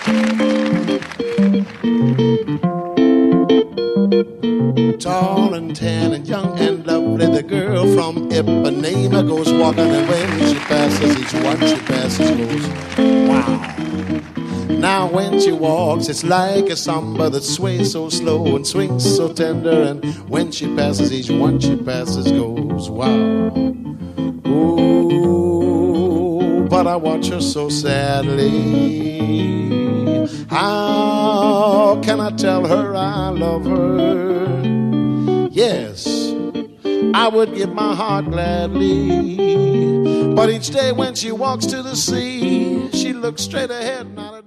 Tall and tan and young and lovely, the girl from Ipanema goes walking, and when she passes each one she passes goes, wow. Now when she walks, it's like a samba that sways so slow and swings so tender, and when she passes each one she passes goes, wow. Ooh, but I watch her so sadly. How can I tell her I love her? Yes, I would give my heart gladly, but each day when she walks to the sea, she looks straight ahead, not a